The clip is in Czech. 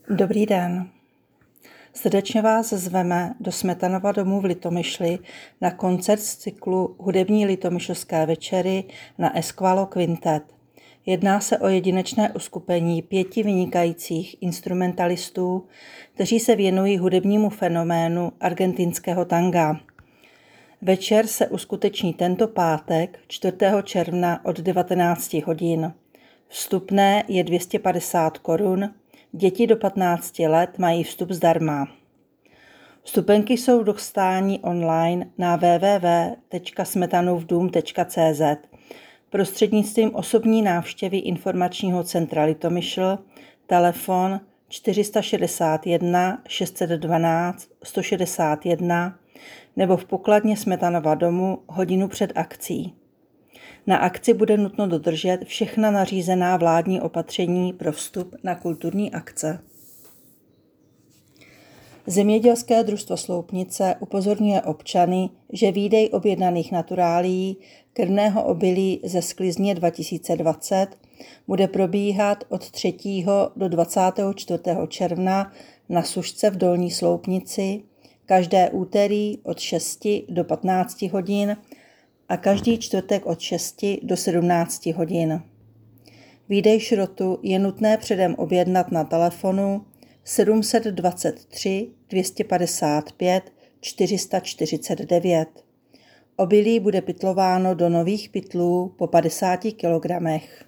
Dobrý den. Srdečně vás zveme do Smetanova domu v Litomyšli na koncert z cyklu Hudební litomyšlské večery na Esqualo Quintet. Jedná se o jedinečné uskupení 5 vynikajících instrumentalistů, kteří se věnují hudebnímu fenoménu argentinského tanga. Večer se uskuteční tento pátek 4. června od 19 hodin. Vstupné je 250 korun, děti do 15 let mají vstup zdarma. Vstupenky jsou k dostání online na www.smetanovdum.cz prostřednictvím osobní návštěvy informačního centra Litomyšl, telefon 461 612 161 nebo v pokladně Smetanova domu hodinu před akcí. Na akci bude nutno dodržet všechna nařízená vládní opatření pro vstup na kulturní akce. Zemědělské družstvo Sloupnice upozorňuje občany, že výdej objednaných naturálií krmného obilí ze sklizně 2020 bude probíhat od 3. do 24. června na Sušce v Dolní Sloupnici, každé úterý od 6 do 15 hodin a každý čtvrtek od 6 do 17 hodin. Výdej šrotu je nutné předem objednat na telefonu 723 255 449. Obilí bude pytlováno do nových pytlů po 50 kilogramech.